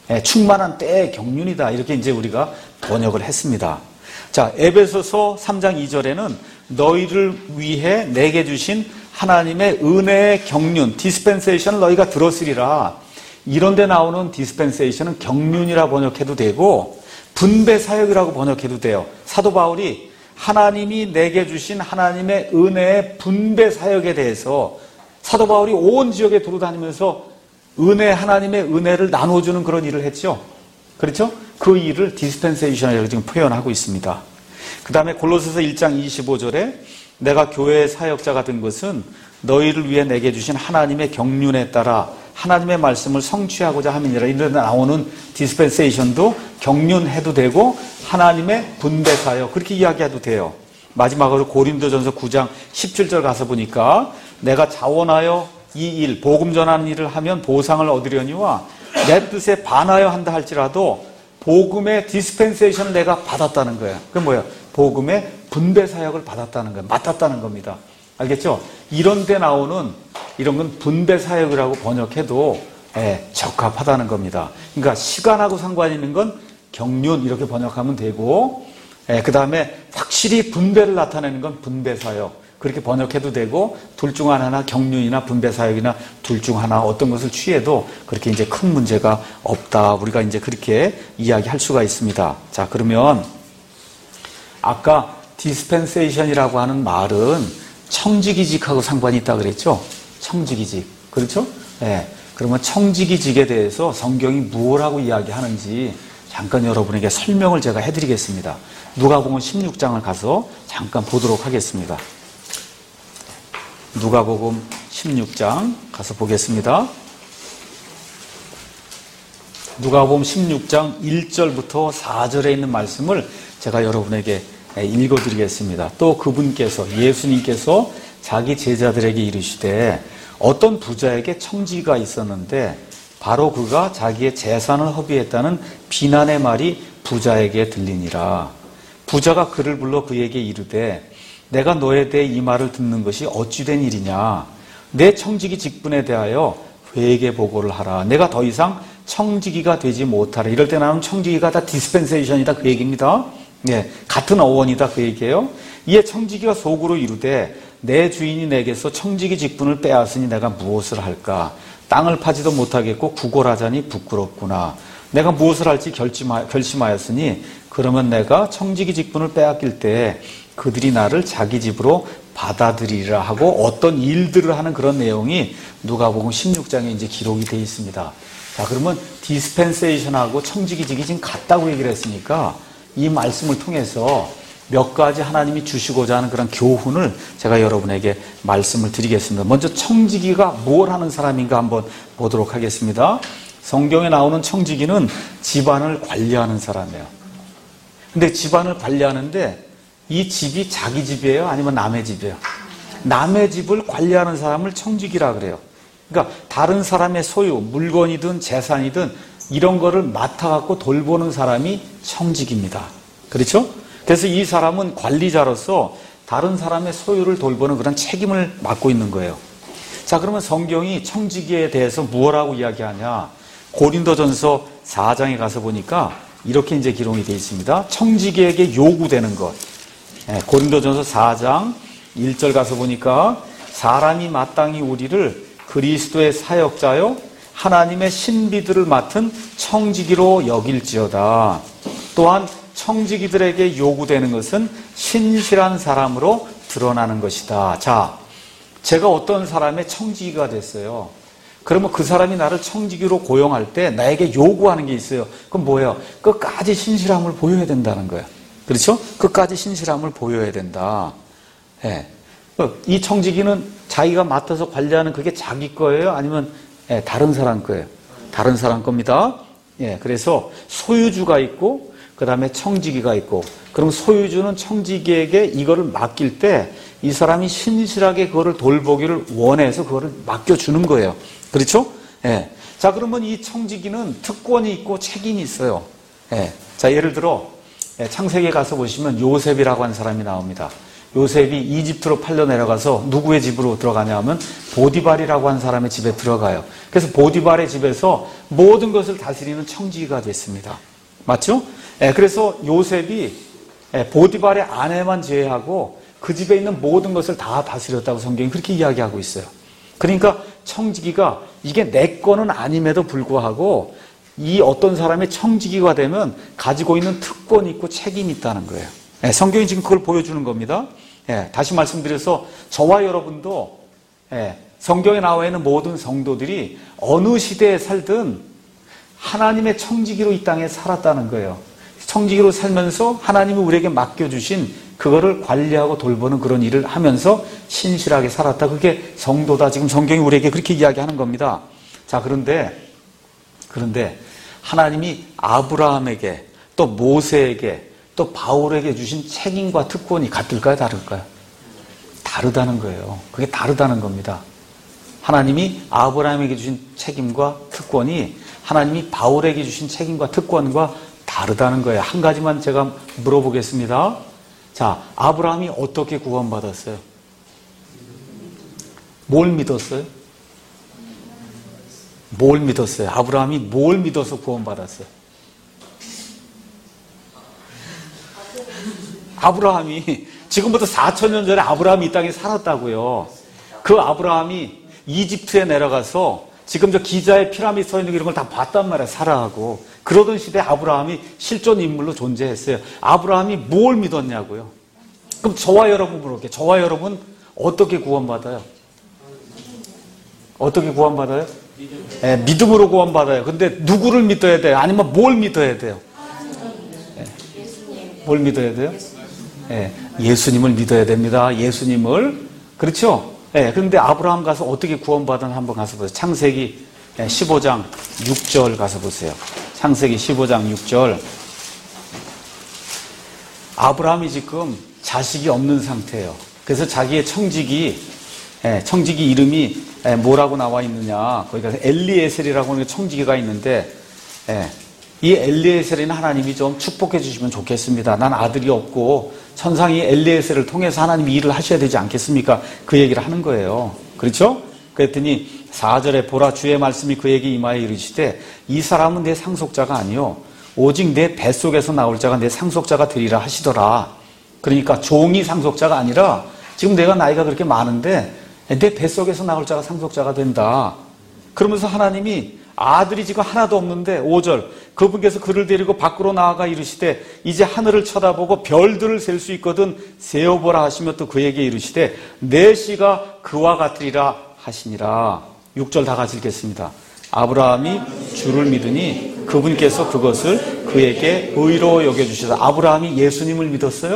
충만한 때의 경륜이다. 이렇게 이제 우리가 번역을 했습니다. 자, 에베소서 삼 장 이 절에는 너희를 위해 내게 주신 하나님의 은혜의 경륜, 디스펜세이션을 너희가 들었으리라. 이런 데 나오는 디스펜세이션은 경륜이라 번역해도 되고 분배 사역이라고 번역해도 돼요. 사도 바울이 하나님이 내게 주신 하나님의 은혜의 분배 사역에 대해서 사도 바울이 온 지역에 돌아다니면서 은혜, 하나님의 은혜를 나눠주는 그런 일을 했죠. 그렇죠? 그 일을 디스펜세이션이라고 지금 표현하고 있습니다. 그 다음에 골로새서 일 장 이십오 절에 내가 교회의 사역자가 된 것은 너희를 위해 내게 주신 하나님의 경륜에 따라 하나님의 말씀을 성취하고자 함이니라. 이런 데 나오는 디스펜세이션도 경륜해도 되고 하나님의 분배 사역 그렇게 이야기해도 돼요. 마지막으로 고린도전서 구 장 십칠 절 가서 보니까 내가 자원하여 이 일, 복음 전하는 일을 하면 보상을 얻으려니와 내 뜻에 반하여 한다 할지라도 복음의 디스펜세이션을 내가 받았다는 거예요. 그게 뭐예요? 복음의 분배 사역을 받았다는 거예요. 맡았다는 겁니다. 알겠죠? 이런 데 나오는 이런 건 분배 사역이라고 번역해도 예, 적합하다는 겁니다. 그러니까 시간하고 상관 있는 건 경륜 이렇게 번역하면 되고 예, 그 다음에 확실히 분배를 나타내는 건 분배 사역 그렇게 번역해도 되고 둘 중 하나 경륜이나 분배 사역이나 둘 중 하나 어떤 것을 취해도 그렇게 이제 큰 문제가 없다. 우리가 이제 그렇게 이야기할 수가 있습니다. 자, 그러면 아까 디스펜세이션이라고 하는 말은 청지기직하고 상관이 있다 그랬죠? 청지기직. 그렇죠? 예. 그러면 청지기직에 대해서 성경이 무엇라고 이야기하는지 잠깐 여러분에게 설명을 제가 해드리겠습니다. 누가복음 십육 장을 가서 잠깐 보도록 하겠습니다. 누가복음 십육 장 가서 보겠습니다. 누가복음 십육 장 일 절부터 사 절에 있는 말씀을 제가 여러분에게 읽어드리겠습니다. 또 그분께서 예수님께서 자기 제자들에게 이르시되 어떤 부자에게 청지기가 있었는데 바로 그가 자기의 재산을 허비했다는 비난의 말이 부자에게 들리니라. 부자가 그를 불러 그에게 이르되 내가 너에 대해 이 말을 듣는 것이 어찌된 일이냐. 내 청지기 직분에 대하여 회개 보고를 하라. 내가 더 이상 청지기가 되지 못하라. 이럴 때 나오는 청지기가 다 디스펜세이션이다 그 얘기입니다. 예, 같은 어원이다 그 얘기예요. 이에 청지기가 속으로 이르되 내 주인이 내게서 청지기 직분을 빼앗으니 내가 무엇을 할까? 땅을 파지도 못하겠고 구걸하자니 부끄럽구나. 내가 무엇을 할지 결심하였으니 그러면 내가 청지기 직분을 빼앗길 때 그들이 나를 자기 집으로 받아들이리라 하고 어떤 일들을 하는 그런 내용이 누가복음 십육 장에 이제 기록이 되어 있습니다. 자, 그러면 디스펜세이션하고 청지기직이 지금 같다고 얘기를 했으니까 이 말씀을 통해서 몇 가지 하나님이 주시고자 하는 그런 교훈을 제가 여러분에게 말씀을 드리겠습니다. 먼저 청지기가 뭘 하는 사람인가 한번 보도록 하겠습니다. 성경에 나오는 청지기는 집안을 관리하는 사람이에요. 근데 집안을 관리하는데 이 집이 자기 집이에요? 아니면 남의 집이에요? 남의 집을 관리하는 사람을 청지기라 그래요. 그러니까 다른 사람의 소유, 물건이든 재산이든 이런 거를 맡아갖고 돌보는 사람이 청지기입니다. 그렇죠? 그래서 이 사람은 관리자로서 다른 사람의 소유를 돌보는 그런 책임을 맡고 있는 거예요. 자, 그러면 성경이 청지기에 대해서 무엇라고 이야기하냐? 고린도전서 사 장에 가서 보니까 이렇게 이제 기록이 되어 있습니다. 청지기에게 요구되는 것. 네, 고린도전서 사 장 일 절 가서 보니까 사람이 마땅히 우리를 그리스도의 사역자요 하나님의 신비들을 맡은 청지기로 여길지어다. 또한 청지기들에게 요구되는 것은 신실한 사람으로 드러나는 것이다. 자, 제가 어떤 사람의 청지기가 됐어요. 그러면 그 사람이 나를 청지기로 고용할 때 나에게 요구하는 게 있어요. 그럼 뭐예요? 끝까지 신실함을 보여야 된다는 거예요. 그렇죠? 끝까지 신실함을 보여야 된다. 예. 이 청지기는 자기가 맡아서 관리하는 그게 자기 거예요? 아니면 예, 다른 사람 거예요? 다른 사람 겁니다. 예, 그래서 소유주가 있고 그 다음에 청지기가 있고, 그럼 소유주는 청지기에게 이거를 맡길 때 이 사람이 신실하게 그거를 돌보기를 원해서 그거를 맡겨주는 거예요. 그렇죠? 예. 자, 그러면 이 청지기는 특권이 있고 책임이 있어요. 예. 자, 예를 들어 창세기에 가서 보시면 요셉이라고 하는 사람이 나옵니다. 요셉이 이집트로 팔려 내려가서 누구의 집으로 들어가냐 하면 보디발이라고 하는 사람의 집에 들어가요. 그래서 보디발의 집에서 모든 것을 다스리는 청지기가 됐습니다. 맞죠? 예, 그래서 요셉이 예, 보디발의 아내만 제외하고 그 집에 있는 모든 것을 다 다스렸다고 성경이 그렇게 이야기하고 있어요. 그러니까 청지기가 이게 내 거는 아님에도 불구하고 이 어떤 사람의 청지기가 되면 가지고 있는 특권이 있고 책임이 있다는 거예요. 예, 성경이 지금 그걸 보여주는 겁니다. 예, 다시 말씀드려서 저와 여러분도 예, 성경에 나와 있는 모든 성도들이 어느 시대에 살든 하나님의 청지기로 이 땅에 살았다는 거예요. 청지기로 살면서 하나님이 우리에게 맡겨주신 그거를 관리하고 돌보는 그런 일을 하면서 신실하게 살았다. 그게 성도다. 지금 성경이 우리에게 그렇게 이야기하는 겁니다. 자, 그런데 그런데 하나님이 아브라함에게 또 모세에게 또 바울에게 주신 책임과 특권이 같을까요? 다를까요? 다르다는 거예요. 그게 다르다는 겁니다. 하나님이 아브라함에게 주신 책임과 특권이 하나님이 바울에게 주신 책임과 특권과 다르다는 거예요. 한 가지만 제가 물어보겠습니다. 자, 아브라함이 어떻게 구원받았어요? 뭘 믿었어요? 뭘 믿었어요? 아브라함이 뭘 믿어서 구원받았어요? 아브라함이 지금부터 사천 년 전에 아브라함이 이 땅에 살았다고요. 그 아브라함이 이집트에 내려가서 지금 저 기자의 피라미드 서 있는 이런 걸 다 봤단 말이야. 사라하고. 그러던 시대에 아브라함이 실존 인물로 존재했어요. 아브라함이 뭘 믿었냐고요. 그럼 저와 여러분 물어볼게요. 저와 여러분 어떻게 구원받아요? 어떻게 구원받아요? 네, 믿음으로 구원받아요. 근데 누구를 믿어야 돼요? 아니면 뭘 믿어야 돼요? 네. 뭘 믿어야 돼요? 네, 예수님을 믿어야 됩니다. 예수님을. 그렇죠? 네, 그런데 아브라함 가서 어떻게 구원받았나 한번 가서 보세요. 창세기 십오 장 육 절 가서 보세요. 창세기 십오 장 육 절. 아브라함이 지금 자식이 없는 상태예요. 그래서 자기의 청지기, 청지기 이름이 뭐라고 나와 있느냐. 거기 가서 엘리에셀이라고 하는 청지기가 있는데, 이 엘리에셀이는 하나님이 좀 축복해 주시면 좋겠습니다. 난 아들이 없고 천상이 엘리에셀을 통해서 하나님이 일을 하셔야 되지 않겠습니까? 그 얘기를 하는 거예요. 그렇죠? 그랬더니 사 절에 보라 주의 말씀이 그에게 임하여 이르시되 이 사람은 내 상속자가 아니요 오직 내 뱃속에서 나올 자가 내 상속자가 되리라 하시더라. 그러니까 종이 상속자가 아니라 지금 내가 나이가 그렇게 많은데 내 뱃속에서 나올 자가 상속자가 된다. 그러면서 하나님이 아들이 지금 하나도 없는데 오 절 그분께서 그를 데리고 밖으로 나아가 이르시되 이제 하늘을 쳐다보고 별들을 셀 수 있거든 세어보라 하시며 또 그에게 이르시되 내 씨가 그와 같으리라 하시니라. 육 절 다 같이 읽겠습니다. 아브라함이 주를 믿으니 그분께서 그것을 그에게 의로 여겨주시다. 아브라함이 예수님을 믿었어요?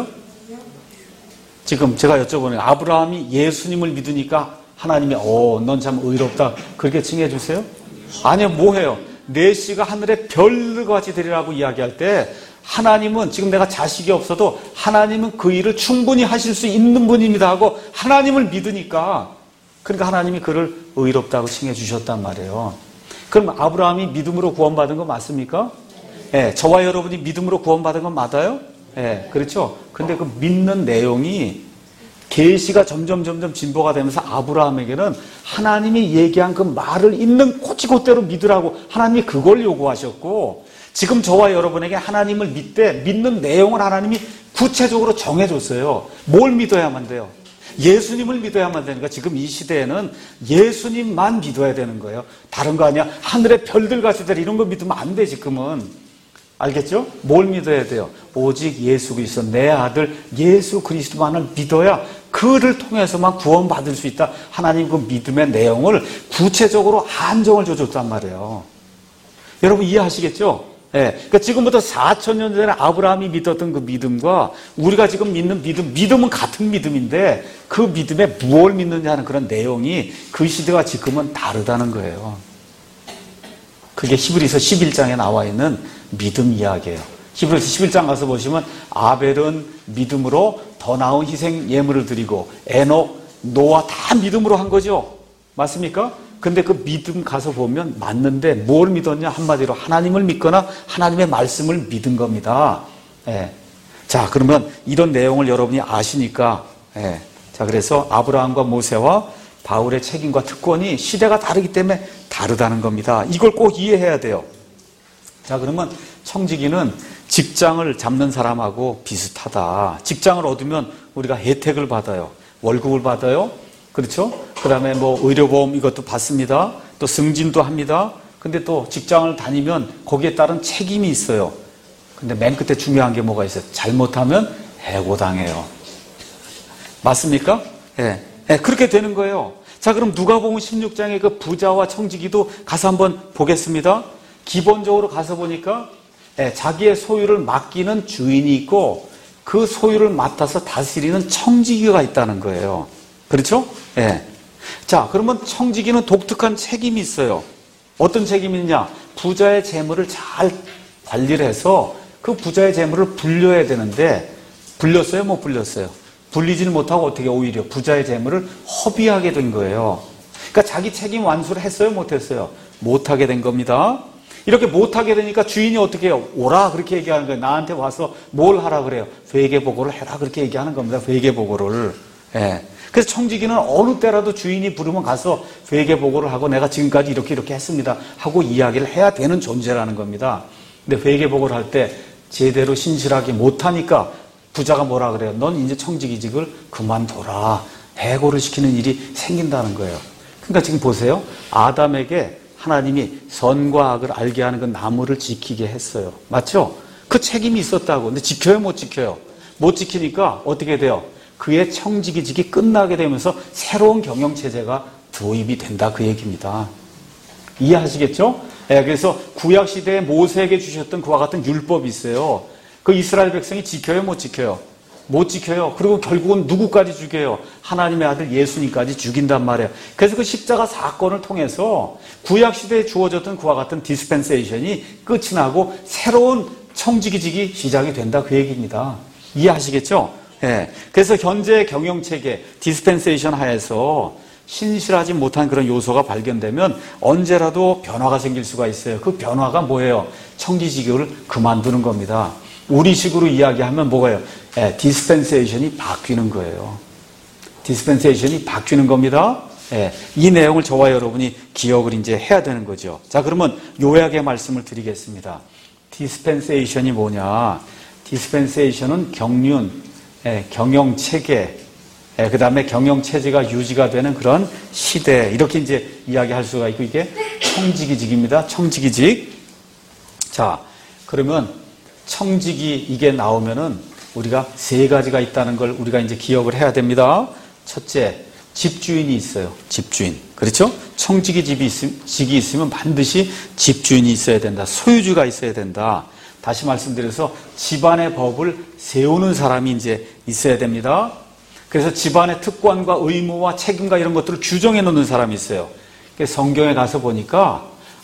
지금 제가 여쭤보네요. 아브라함이 예수님을 믿으니까 하나님이 어, 넌 참 의롭다 그렇게 칭해 주세요? 아니요, 뭐해요? 내 씨가 하늘의 별과 같이 되리라고 이야기할 때 하나님은 지금 내가 자식이 없어도 하나님은 그 일을 충분히 하실 수 있는 분입니다 하고 하나님을 믿으니까 그러니까 하나님이 그를 의롭다고 칭해 주셨단 말이에요. 그럼 아브라함이 믿음으로 구원받은 거 맞습니까? 예, 네, 저와 여러분이 믿음으로 구원받은 건 맞아요? 예, 네, 그렇죠? 근데 그 믿는 내용이 계시가 점점 점점 진보가 되면서 아브라함에게는 하나님이 얘기한 그 말을 있는 고치고대로 믿으라고 하나님이 그걸 요구하셨고 지금 저와 여러분에게 하나님을 믿되 믿는 내용을 하나님이 구체적으로 정해줬어요. 뭘 믿어야만 돼요? 예수님을 믿어야만 되니까 지금 이 시대에는 예수님만 믿어야 되는 거예요. 다른 거 아니야. 하늘의 별들 같이 되라 이런 거 믿으면 안 돼 지금은. 알겠죠? 뭘 믿어야 돼요? 오직 예수 그리스도 내 아들 예수 그리스도만을 믿어야 그를 통해서만 구원받을 수 있다. 하나님 그 믿음의 내용을 구체적으로 한정을 줘줬단 말이에요. 여러분 이해하시겠죠? 예. 그러니까 지금부터 사천 년 전에 아브라함이 믿었던 그 믿음과 우리가 지금 믿는 믿음, 믿음은 같은 믿음인데 그 믿음에 무엇을 믿느냐 하는 그런 내용이 그 시대와 지금은 다르다는 거예요. 그게 히브리서 십일 장에 나와 있는 믿음 이야기예요. 히브리서 십일 장 가서 보시면 아벨은 믿음으로 더 나은 희생 예물을 드리고 에녹, 노아 다 믿음으로 한 거죠. 맞습니까? 근데 그 믿음 가서 보면 맞는데 뭘 믿었냐? 한마디로 하나님을 믿거나 하나님의 말씀을 믿은 겁니다. 예. 자, 그러면 이런 내용을 여러분이 아시니까 예. 자, 그래서 아브라함과 모세와 바울의 책임과 특권이 시대가 다르기 때문에 다르다는 겁니다. 이걸 꼭 이해해야 돼요. 자, 그러면 청지기는 직장을 잡는 사람하고 비슷하다. 직장을 얻으면 우리가 혜택을 받아요. 월급을 받아요. 그렇죠? 그 다음에 뭐 의료보험 이것도 받습니다. 또 승진도 합니다. 근데 또 직장을 다니면 거기에 따른 책임이 있어요. 근데 맨 끝에 중요한 게 뭐가 있어요? 잘못하면 해고당해요. 맞습니까? 예. 예, 그렇게 되는 거예요. 자, 그럼 누가복음 십육 장의 그 부자와 청지기도 가서 한번 보겠습니다. 기본적으로 가서 보니까 예, 자기의 소유를 맡기는 주인이 있고 그 소유를 맡아서 다스리는 청지기가 있다는 거예요. 그렇죠? 예. 자, 그러면 청지기는 독특한 책임이 있어요. 어떤 책임이 있냐? 부자의 재물을 잘 관리를 해서 그 부자의 재물을 불려야 되는데 불렸어요? 못 불렸어요? 불리지는 못하고 어떻게 오히려 부자의 재물을 허비하게 된 거예요. 그러니까 자기 책임 완수를 했어요? 못했어요? 못하게 된 겁니다. 이렇게 못하게 되니까 주인이 어떻게 해요? 오라 그렇게 얘기하는 거예요. 나한테 와서 뭘 하라 그래요? 회계보고를 해라 그렇게 얘기하는 겁니다. 회계보고를. 예. 그래서 청지기는 어느 때라도 주인이 부르면 가서 회계보고를 하고 내가 지금까지 이렇게 이렇게 했습니다 하고 이야기를 해야 되는 존재라는 겁니다. 근데 회계보고를 할 때 제대로 신실하게 못하니까 부자가 뭐라 그래요? 넌 이제 청지기직을 그만둬라. 해고를 시키는 일이 생긴다는 거예요. 그러니까 지금 보세요. 아담에게 하나님이 선과 악을 알게 하는 그 나무를 지키게 했어요. 맞죠? 그 책임이 있었다고. 근데 지켜요? 못 지켜요? 못 지키니까 어떻게 돼요? 그의 청지기직이 끝나게 되면서 새로운 경영체제가 도입이 된다 그 얘기입니다. 이해하시겠죠? 네, 그래서 구약시대에 모세에게 주셨던 그와 같은 율법이 있어요. 그 이스라엘 백성이 지켜요? 못 지켜요? 못 지켜요. 그리고 결국은 누구까지 죽여요? 하나님의 아들 예수님까지 죽인단 말이에요. 그래서 그 십자가 사건을 통해서 구약시대에 주어졌던 그와 같은 디스펜세이션이 끝이 나고 새로운 청지기직이 시작이 된다 그 얘기입니다. 이해하시겠죠? 예. 그래서 현재 경영체계 디스펜세이션 하에서 신실하지 못한 그런 요소가 발견되면 언제라도 변화가 생길 수가 있어요. 그 변화가 뭐예요? 청지기직을 그만두는 겁니다. 우리식으로 이야기하면 뭐예요? 예, 디스펜세이션이 바뀌는 거예요. 디스펜세이션이 바뀌는 겁니다. 예, 이 내용을 저와 여러분이 기억을 이제 해야 되는 거죠. 자, 그러면 요약의 말씀을 드리겠습니다. 디스펜세이션이 뭐냐? 디스펜세이션은 경륜, 예, 경영체계, 예, 그 다음에 경영체제가 유지가 되는 그런 시대, 이렇게 이제 이야기할 수가 있고, 이게 청지기직입니다. 청지기직. 자, 그러면 청지기 이게 나오면은 우리가 세 가지가 있다는 걸 우리가 이제 기억을 해야 됩니다. 첫째, 집주인이 있어요. 집주인. 그렇죠? 청지기 집이 있음, 직이 있으면 반드시 집주인이 있어야 된다. 소유주가 있어야 된다. 다시 말씀드려서 집안의 법을 세우는 사람이 이제 있어야 됩니다. 그래서 집안의 특권과 의무와 책임과 이런 것들을 규정해 놓는 사람이 있어요. 그래서 성경에 가서 보니까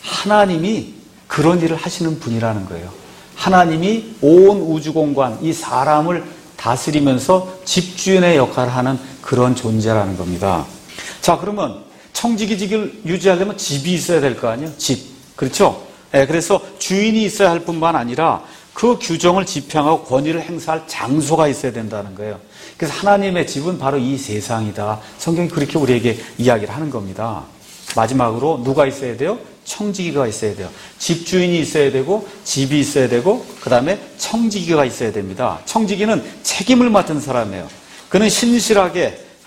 하나님이 그런 일을 하시는 분이라는 거예요. 하나님이 온 우주공간, 이 사람을 다스리면서 집주인의 역할을 하는 그런 존재라는 겁니다. 자, 그러면 청지기직을 유지하려면 집이 있어야 될 거 아니에요? 집. 그렇죠? 네, 그래서 주인이 있어야 할 뿐만 아니라 그 규정을 집행하고 권위를 행사할 장소가 있어야 된다는 거예요. 그래서 하나님의 집은 바로 이 세상이다. 성경이 그렇게 우리에게 이야기를 하는 겁니다. 마지막으로 누가 있어야 돼요? 청지기가 있어야 돼요. 집주인이 있어야 되고 집이 있어야 되고 그 다음에 청지기가 있어야 됩니다. 청지기는 책임을 맡은 사람이에요. 그는 신실하게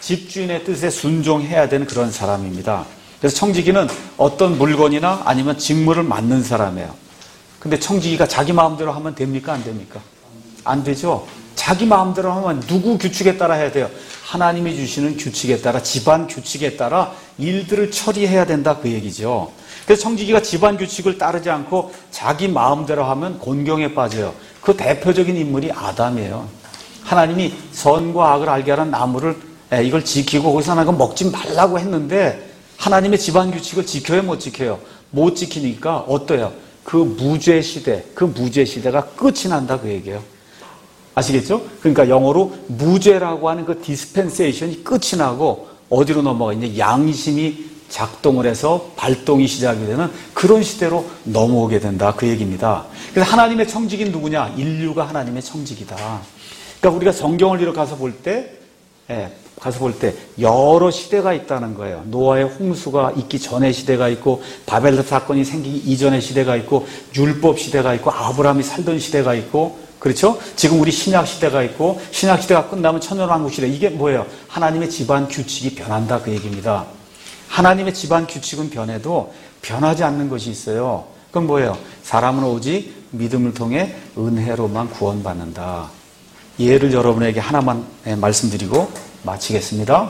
집주인의 뜻에 순종해야 되는 그런 사람입니다. 그래서 청지기는 어떤 물건이나 아니면 직무를 맡는 사람이에요. 근데 청지기가 자기 마음대로 하면 됩니까? 안 됩니까? 안 되죠. 자기 마음대로 하면 누구 규칙에 따라 해야 돼요? 하나님이 주시는 규칙에 따라, 집안 규칙에 따라 일들을 처리해야 된다, 그 얘기죠. 그래서 청지기가 집안 규칙을 따르지 않고 자기 마음대로 하면 곤경에 빠져요. 그 대표적인 인물이 아담이에요. 하나님이 선과 악을 알게 하는 나무를 이걸 지키고 거기서 하나 먹지 말라고 했는데 하나님의 집안 규칙을 지켜요, 못 지켜요? 못 지키니까 어때요? 그 무죄 시대, 그 무죄 시대가 끝이 난다, 그 얘기예요. 아시겠죠? 그러니까 영어로 무죄라고 하는 그 디스펜세이션이 끝이 나고 어디로 넘어가 있냐? 양심이 작동을 해서 발동이 시작이 되는 그런 시대로 넘어오게 된다, 그 얘기입니다. 그래서 하나님의 청지기는 누구냐? 인류가 하나님의 청지기다. 그러니까 우리가 성경을 이렇게 가서 볼 때, 예, 가서 볼 때 여러 시대가 있다는 거예요. 노아의 홍수가 있기 전의 시대가 있고, 바벨 사건이 생기기 이전의 시대가 있고, 율법 시대가 있고, 아브라함이 살던 시대가 있고, 그렇죠? 지금 우리 신약 시대가 있고, 신약 시대가 끝나면 천년왕국 시대. 이게 뭐예요? 하나님의 집안 규칙이 변한다, 그 얘기입니다. 하나님의 집안 규칙은 변해도 변하지 않는 것이 있어요. 그건 뭐예요? 사람은 오직 믿음을 통해 은혜로만 구원받는다. 예를 여러분에게 하나만 말씀드리고 마치겠습니다.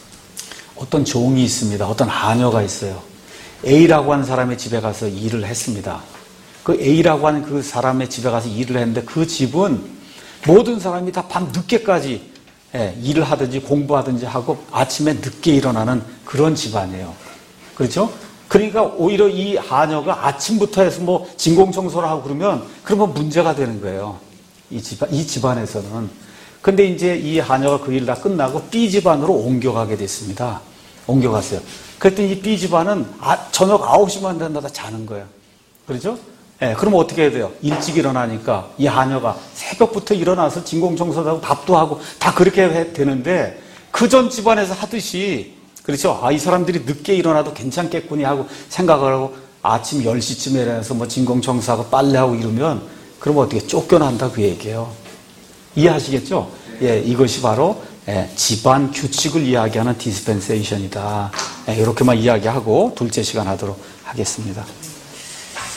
어떤 종이 있습니다. 어떤 하녀가 있어요. A라고 하는 사람의 집에 가서 일을 했습니다. 그 A라고 하는 그 사람의 집에 가서 일을 했는데 그 집은 모든 사람이 다 밤 늦게까지 일을 하든지 공부하든지 하고 아침에 늦게 일어나는 그런 집안이에요. 그렇죠? 그러니까 오히려 이 하녀가 아침부터 해서 뭐 진공청소를 하고 그러면 그러면 문제가 되는 거예요. 이 집안, 이 집안에서는. 근데 이제 이 하녀가 그 일 다 끝나고 B 집안으로 옮겨가게 됐습니다. 옮겨갔어요. 그랬더니 이 B 집안은 아, 저녁 아홉 시만 된다다 자는 거예요. 그렇죠? 예, 그러면 어떻게 해야 돼요? 일찍 일어나니까 이 하녀가 새벽부터 일어나서 진공청소도 하고 밥도 하고 다 그렇게 해, 되는데 그 전 집안에서 하듯이, 그렇죠? 아, 이 사람들이 늦게 일어나도 괜찮겠구니 하고 생각을 하고 아침 열 시쯤에 일어나서 뭐 진공청소하고 빨래하고 이러면 그러면 어떻게 쫓겨난다, 그 얘기예요. 이해하시겠죠? 예, 이것이 바로 예, 집안 규칙을 이야기하는 디스펜세이션이다. 예, 이렇게만 이야기하고 둘째 시간 하도록 하겠습니다.